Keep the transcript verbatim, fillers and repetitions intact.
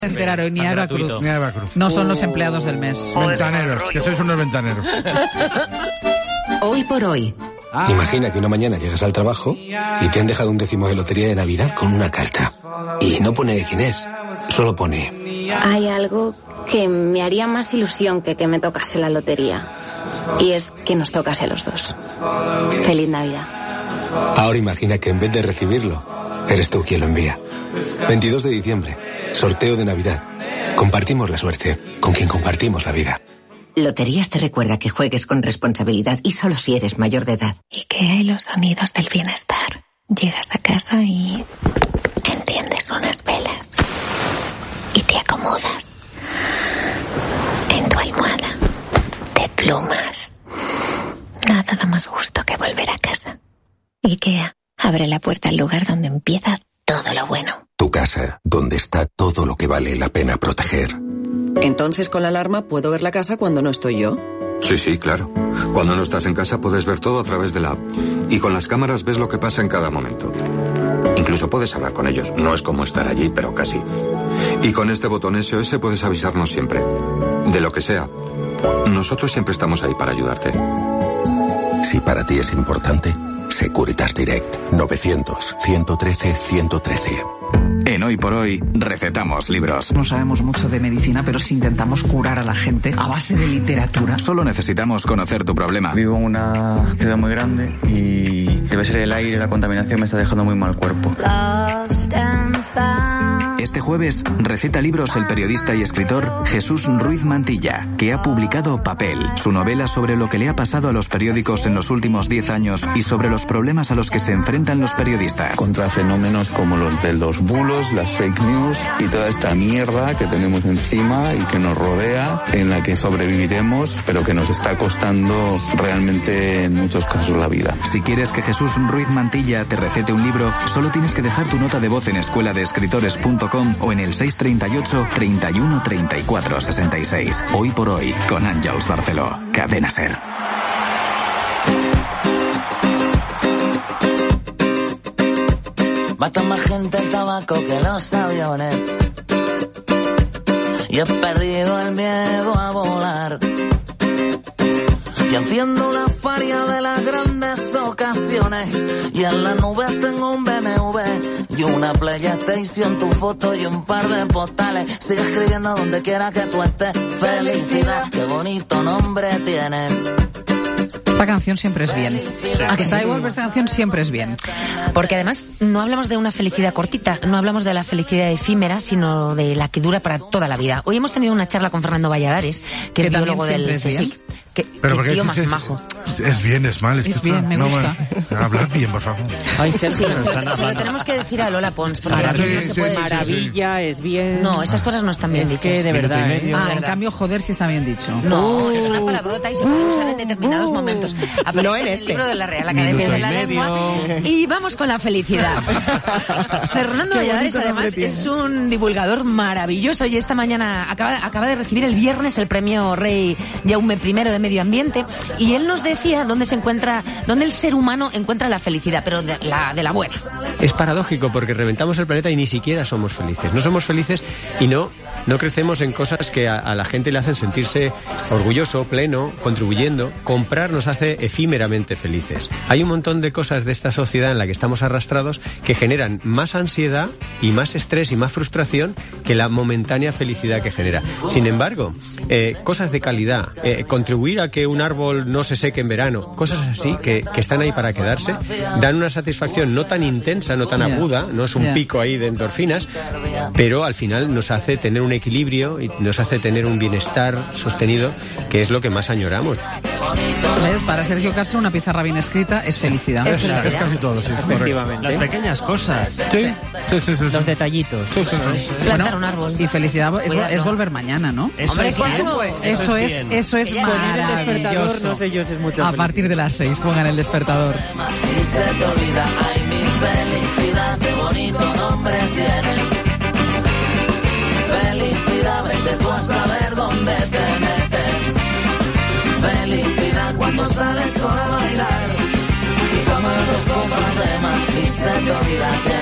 Enteraron, ni a Eva Cruz. Ni a Eva Cruz. No son los empleados del mes. Ventaneros, que sois unos ventaneros. Hoy por hoy. Imagina que una mañana llegas al trabajo y te han dejado un décimo de lotería de Navidad con una carta. Y no pone de quién es, solo pone... Hay algo que me haría más ilusión que que me tocase la lotería. Y es que nos tocase a los dos. Feliz Navidad. Ahora imagina que en vez de recibirlo, eres tú quien lo envía. veintidós de diciembre, sorteo de Navidad. Compartimos la suerte con quien compartimos la vida. Loterías te recuerda que juegues con responsabilidad y solo si eres mayor de edad. Y que hay los sonidos del bienestar. Llegas a casa y enciendes unas velas y te acomodas en tu almohada de plumas. Nada da más gusto que volver a casa. IKEA abre la puerta al lugar donde empieza todo lo bueno. Tu casa, donde está todo lo que vale la pena proteger. Entonces con la alarma puedo ver la casa cuando no estoy yo. Sí, sí, claro. Cuando no estás en casa puedes ver todo a través de la app. Y con las cámaras ves lo que pasa en cada momento. Incluso puedes hablar con ellos. No es como estar allí, pero casi. Y con este botón S O S puedes avisarnos siempre. De lo que sea. Nosotros siempre estamos ahí para ayudarte. Si para ti es importante, Securitas Direct. novecientos, ciento trece, ciento trece. En Hoy por Hoy recetamos libros. No sabemos mucho de medicina, pero si intentamos curar a la gente a base de literatura. Solo necesitamos conocer tu problema. Vivo en una ciudad muy grande y debe ser el aire, la contaminación me está dejando muy mal cuerpo. Este jueves receta libros el periodista y escritor Jesús Ruiz Mantilla, que ha publicado Papel, su novela sobre lo que le ha pasado a los periódicos en los últimos diez años y sobre los problemas a los que se enfrentan los periodistas. Contra fenómenos como los de los bulos, las fake news y toda esta mierda que tenemos encima y que nos rodea, en la que sobreviviremos, pero que nos está costando realmente en muchos casos la vida. Si quieres que Jesús Ruiz Mantilla te recete un libro, solo tienes que dejar tu nota de voz en escuela de escritores punto com o en el seis treinta y ocho, treinta y uno, treinta y cuatro, sesenta y seis. Hoy por Hoy, con Àngels Barceló. Cadena SER. Mata más gente el tabaco que los aviones. Y he perdido el miedo a volar. Y enciendo la faria de las grandes ocasiones. Y en la nube tengo un B M W y una PlayStation, tu foto y un par de postales. Sigue escribiendo donde quiera que tú estés. Felicidad, qué bonito nombre tiene. Esta canción siempre es bien. A que da igual, esta canción siempre es bien. Porque además no hablamos de una felicidad cortita, no hablamos de la felicidad efímera, sino de la que dura para toda la vida. Hoy hemos tenido una charla con Fernando Valladares, que, que es biólogo del CSIC. Que, Pero que tío más es, majo. Es bien, es mal. Es, es bien, me no, gusta. Bueno, hablad bien, por favor. Ay, sí, se, se lo tenemos que decir a Lola Pons, porque aquí no se puede maravilla, decir. Es bien. No, esas cosas no están bien es dichas. Que de verdad. ¿eh? Ah, en cambio, joder, sí está bien dicho. No, uh, es una palabrota y se puede usar en determinados uh, momentos. Aparece no en el este. libro de la Real Academia de la Lengua. Y vamos con la felicidad. Fernando Valladares, además, es un divulgador maravilloso y esta mañana acaba, acaba de recibir el viernes el premio Rey Jaume primero de Medio Ambiente. Y él nos decía dónde se encuentra, dónde el ser humano encuentra la felicidad, pero de la, de la buena. Es paradójico porque reventamos el planeta y ni siquiera somos felices. No somos felices y no, no crecemos en cosas que a, a la gente le hacen sentirse orgulloso, pleno, contribuyendo. Comprar nos hace efímeramente felices. Hay un montón de cosas de esta sociedad en la que estamos arrastrados que generan más ansiedad y más estrés y más frustración que la momentánea felicidad que genera. Sin embargo, eh, cosas de calidad, eh, contribuir a que un árbol no se seque en verano, cosas así que, que están ahí para quedarse, dan una satisfacción no tan intensa, no tan yeah. aguda, no es un yeah. pico ahí de endorfinas, pero al final nos hace tener un equilibrio y nos hace tener un bienestar sostenido, que es lo que más añoramos. ¿Ves? Para Sergio Castro una pizarra bien escrita es felicidad. Es, es, es casi todo, sí. Efectivamente. Las pequeñas cosas. Sí, sí, sí, sí, sí. Los detallitos. Sí, sí, sí. Plantar bueno, un árbol. Y felicidad es, es volver mañana, ¿no? Eso Hombre, es claro. pues, eso, eso es, es, eso es maravilloso. No sé yo si es mucho. A partir de las seis pongan el despertador. Y se te olvida, ay, mi felicidad, qué bonito nombre tienes. Felicidad, vete tú a saber dónde te metes. Felicidad cuando sales sola a bailar y tomas dos copas de más y se te olvida que